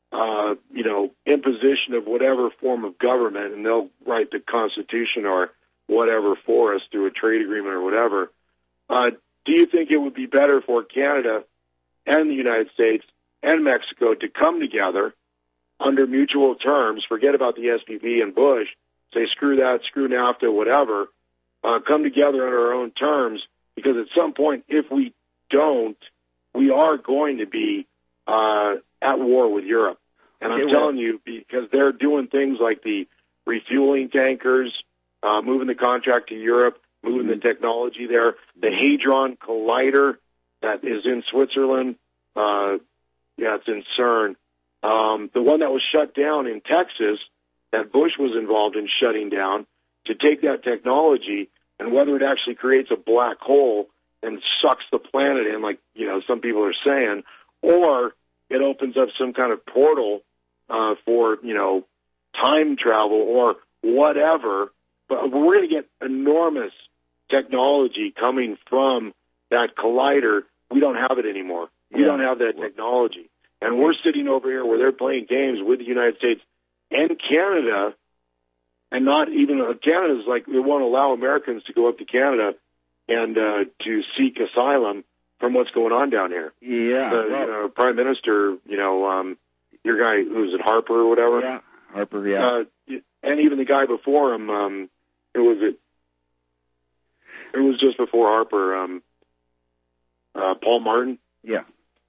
imposition of whatever form of government, and they'll write the Constitution or whatever for us through a trade agreement or whatever. Do you think it would be better for Canada and the United States and Mexico to come together under mutual terms, forget about the SPP and Bush, say screw that, screw NAFTA, whatever, come together under our own terms, because at some point, if we don't, we are going to be at war with Europe. And I'm telling you, because they're doing things like the refueling tankers, moving the contract to Europe, moving the technology there, the Hadron Collider that is in Switzerland, it's in CERN. The one that was shut down in Texas that Bush was involved in shutting down, to take that technology and whether it actually creates a black hole and sucks the planet in, like, some people are saying, or it opens up some kind of portal for, time travel or whatever. But we're going to get enormous technology coming from that collider. We don't have it anymore. We don't have that technology. And we're sitting over here where they're playing games with the United States and Canada, and not even Canada's like they won't allow Americans to go up to Canada and to seek asylum from what's going on down here.
Yeah,
Prime Minister, your guy who's at Harper or whatever.
Yeah, Harper. Yeah,
and even the guy before him. It was just before Harper. Paul Martin.
Yeah.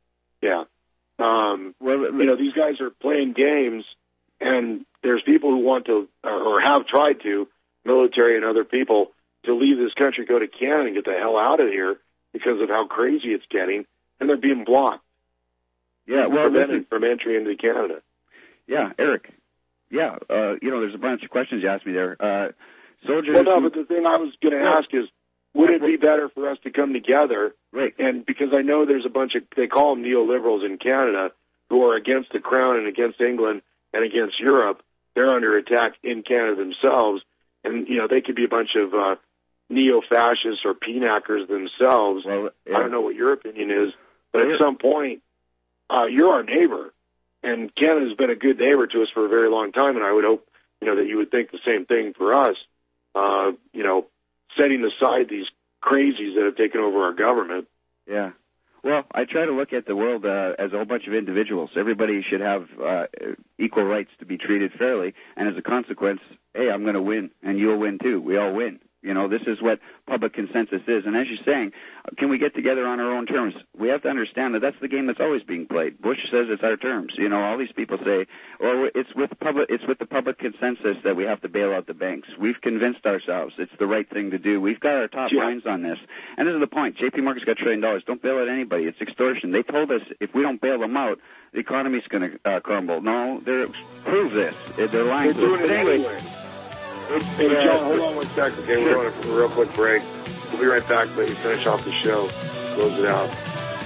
These guys are playing games, and there's people who want to, or have tried to, military and other people, to leave this country, go to Canada, and get the hell out of here because of how crazy it's getting, and they're being blocked.
Yeah,
prevented from entry into Canada.
Yeah, Eric. Yeah, there's a bunch of questions you asked me there. Soldiers.
Well, no, but the thing I was going to ask is, would it be better for us to come together?
Right.
And because I know there's a bunch of, they call them neoliberals in Canada, who are against the Crown and against England and against Europe. They're under attack in Canada themselves. And, they could be a bunch of neo-fascists or PNACers themselves.
Well,
I don't know what your opinion is, but at some point, you're our neighbor. And Canada's been a good neighbor to us for a very long time, and I would hope, that you would think the same thing for us. setting aside these crazies that have taken over our government.
Yeah. Well, I try to look at the world as a whole bunch of individuals. Everybody should have equal rights to be treated fairly, and as a consequence, hey, I'm going to win, and you'll win too. We all win. You know, this is what public consensus is. And as you're saying, can we get together on our own terms? We have to understand that that's the game that's always being played. Bush says it's our terms. You know, all these people say, well, it's with the public consensus that we have to bail out the banks. We've convinced ourselves it's the right thing to do. We've got our top minds on this. And this is the point. J.P. Morgan's got $1 trillion. Don't bail out anybody. It's extortion. They told us if we don't bail them out, the economy's going to crumble. No, prove this. They're lying to us. But anyway.
Hey, John, hold on one second, okay? We're going to a real quick break. We'll be right back, let you finish off the show, close it out.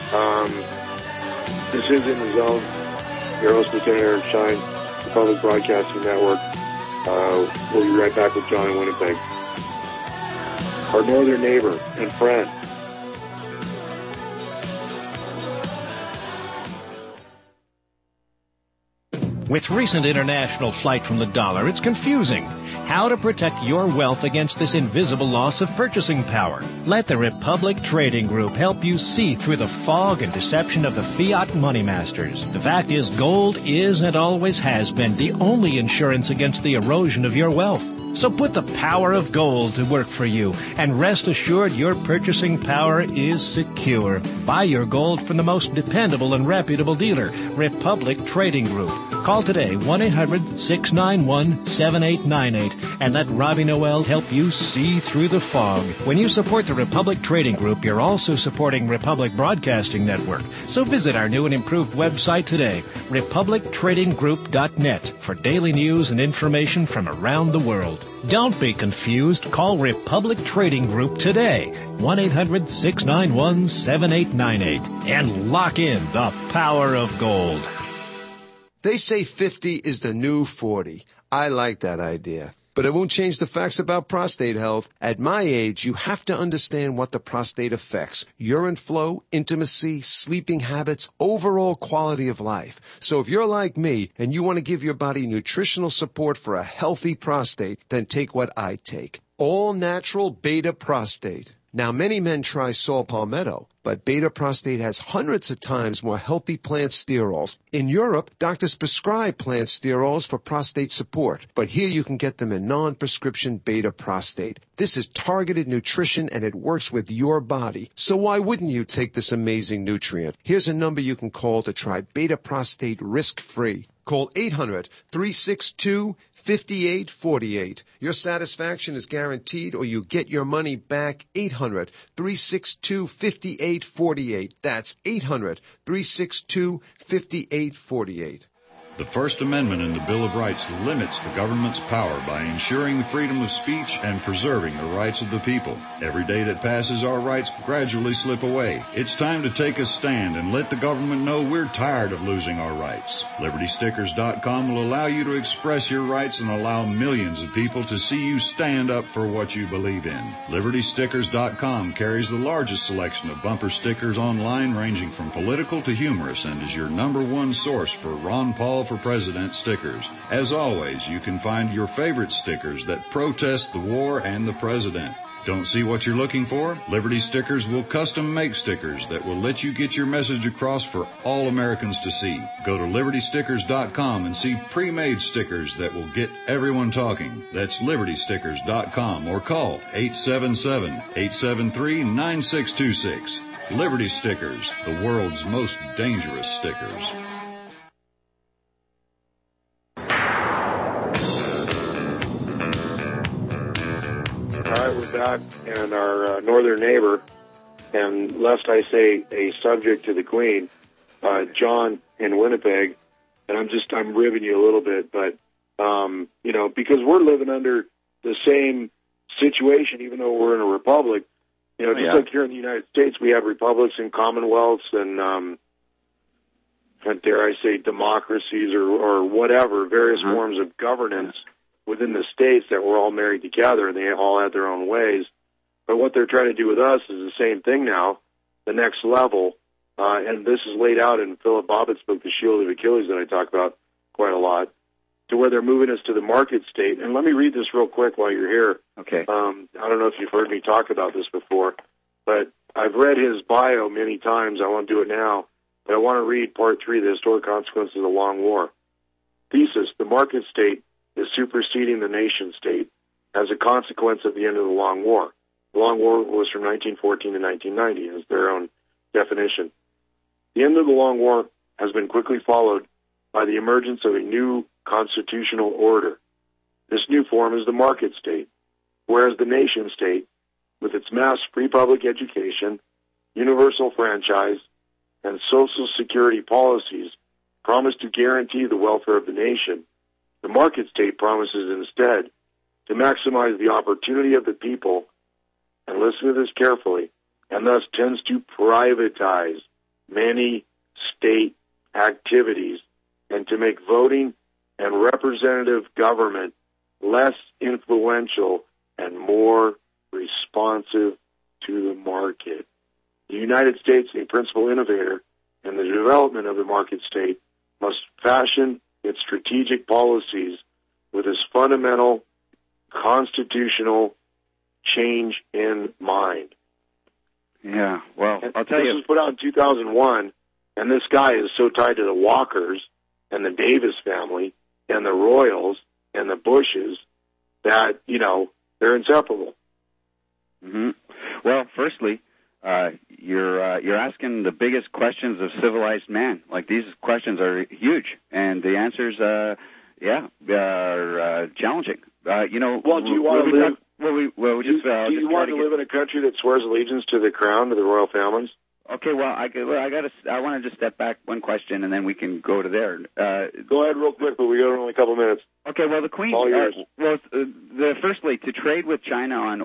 This is In the Zone. Your host, Lieutenant Aaron Shine, the Public Broadcasting Network. We'll be right back with John in Winnipeg. Our northern neighbor and friend.
With recent international flight from the dollar, it's confusing. How to protect your wealth against this invisible loss of purchasing power. Let the Republic Trading Group help you see through the fog and deception of the fiat money masters. The fact is, gold is and always has been the only insurance against the erosion of your wealth. So put the power of gold to work for you, and rest assured your purchasing power is secure. Buy your gold from the most dependable and reputable dealer, Republic Trading Group. Call today, 1-800-691-7898, and let Robbie Noel help you see through the fog. When you support the Republic Trading Group, you're also supporting Republic Broadcasting Network. So visit our new and improved website today, republictradinggroup.net, for daily news and information from around the world. Don't be confused. Call Republic Trading Group today, 1-800-691-7898, and lock in the power of gold.
They say 50 is the new 40. I like that idea. But it won't change the facts about prostate health. At my age, you have to understand what the prostate affects. Urine flow, intimacy, sleeping habits, overall quality of life. So if you're like me and you want to give your body nutritional support for a healthy prostate, then take what I take. All natural beta prostate. Now, many men try saw palmetto, but beta prostate has hundreds of times more healthy plant sterols. In Europe, doctors prescribe plant sterols for prostate support, but here you can get them in non-prescription beta prostate. This is targeted nutrition, and it works with your body. So why wouldn't you take this amazing nutrient? Here's a number you can call to try beta prostate risk-free. Call 800-362-5848. Your satisfaction is guaranteed, or you get your money back. 800-362-5848. That's 800-362-5848.
The First Amendment in the Bill of Rights limits the government's power by ensuring the freedom of speech and preserving the rights of the people. Every day that passes, our rights gradually slip away. It's time to take a stand and let the government know we're tired of losing our rights. LibertyStickers.com will allow you to express your rights and allow millions of people to see you stand up for what you believe in. LibertyStickers.com carries the largest selection of bumper stickers online, ranging from political to humorous, and is your #1 source for Ron Paul for President stickers. As always, you can find your favorite stickers that protest the war and the president. Don't see what you're looking for? Liberty Stickers will custom make stickers that will let you get your message across for all Americans to see. Go to LibertyStickers.com and see pre-made stickers that will get everyone talking. That's LibertyStickers.com, or call 877-873-9626. Liberty Stickers, the world's most dangerous stickers.
All right, we're back, and our northern neighbor, and lest I say a subject to the Queen, John in Winnipeg, and I'm ribbing you a little bit, but, because we're living under the same situation, even though we're in a republic, like here in the United States, we have republics and commonwealths and, dare I say, democracies or whatever, various forms of governance within the states that we're all married together, and they all have their own ways. But what they're trying to do with us is the same thing now, the next level, and this is laid out in Philip Bobbitt's book, The Shield of Achilles, that I talk about quite a lot, to where they're moving us to the market state. And let me read this real quick while you're here.
Okay.
I don't know if you've heard me talk about this before, but I've read his bio many times. I won't do it now, but I want to read part 3, The Historic Consequences of the Long War. Thesis: the market state is superseding the nation state as a consequence of the end of the Long War. The Long War was from 1914 to 1990, is their own definition. The end of the Long War has been quickly followed by the emergence of a new constitutional order. This new form is the market state, whereas the nation state, with its mass free public education, universal franchise, and social security policies, promised to guarantee the welfare of the nation. The market state promises instead to maximize the opportunity of the people, and listen to this carefully, and thus tends to privatize many state activities and to make voting and representative government less influential and more responsive to the market. The United States, a principal innovator in the development of the market state, must fashion its strategic policies with this fundamental constitutional change in mind.
Yeah, well, I'll tell you.
This was put out in 2001, and this guy is so tied to the Walkers and the Davis family and the Royals and the Bushes that, they're inseparable.
Mm-hmm. Well, firstly, you're asking the biggest questions of civilized man. Like, these questions are huge, and the answers, are challenging.
Well, do you want to live?
Do you want
to live in a country that swears allegiance to the crown, to the royal families?
Okay, well, I want to just step back one question, and then we can go to there.
Go ahead real quick, but we got only a couple minutes.
Okay, well, the Queen. Firstly, to trade with China on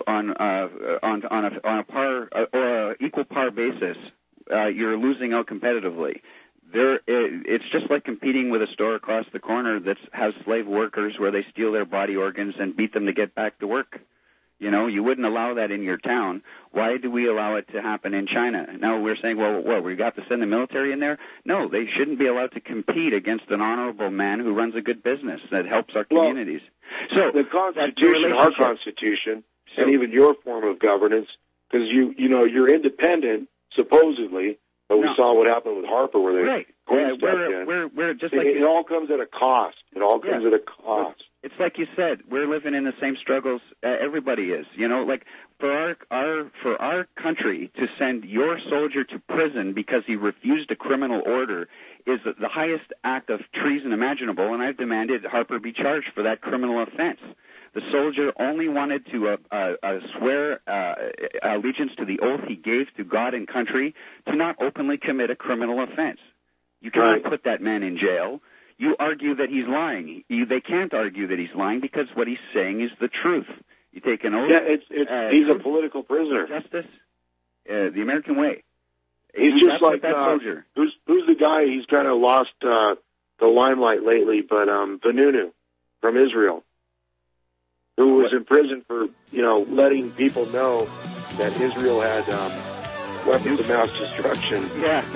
a par or equal par basis, you're losing out competitively. It's just like competing with a store across the corner that has slave workers where they steal their body organs and beat them to get back to work. You wouldn't allow that in your town. Why do we allow it to happen in China? Now we're saying, well, we got to send the military in there? No, they shouldn't be allowed to compete against an honorable man who runs a good business that helps our communities. So
the Constitution, our Constitution, and even your form of governance, because you're independent supposedly, but we saw what happened with Harper, where they
we're just like
it all comes at a cost. It all comes at a cost.
It's like you said, we're living in the same struggles everybody is. Like for our country to send your soldier to prison because he refused a criminal order is the highest act of treason imaginable, and I've demanded Harper be charged for that criminal offense. The soldier only wanted to swear allegiance to the oath he gave to God and country to not openly commit a criminal offense. You cannot put that man in jail. You argue that he's lying. They can't argue that he's lying because what he's saying is the truth. You take an oath.
Yeah, he's a political prisoner.
Justice, the American way.
He's just like that soldier. Who's the guy? He's kind of lost the limelight lately, but Vanunu from Israel, who was in prison for letting people know that Israel had weapons of mass destruction.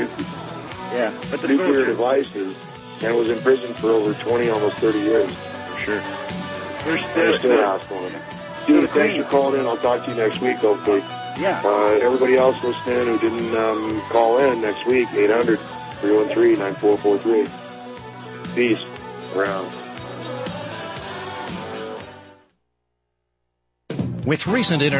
But the
nuclear devices. And was in prison for over 20, almost 30 years.
For sure.
They're still asking him. Dude, thanks for calling in. I'll talk to you next week, hopefully.
Yeah.
Everybody else listening who didn't call in next week, 800-313-9443. Peace. Around.
With recent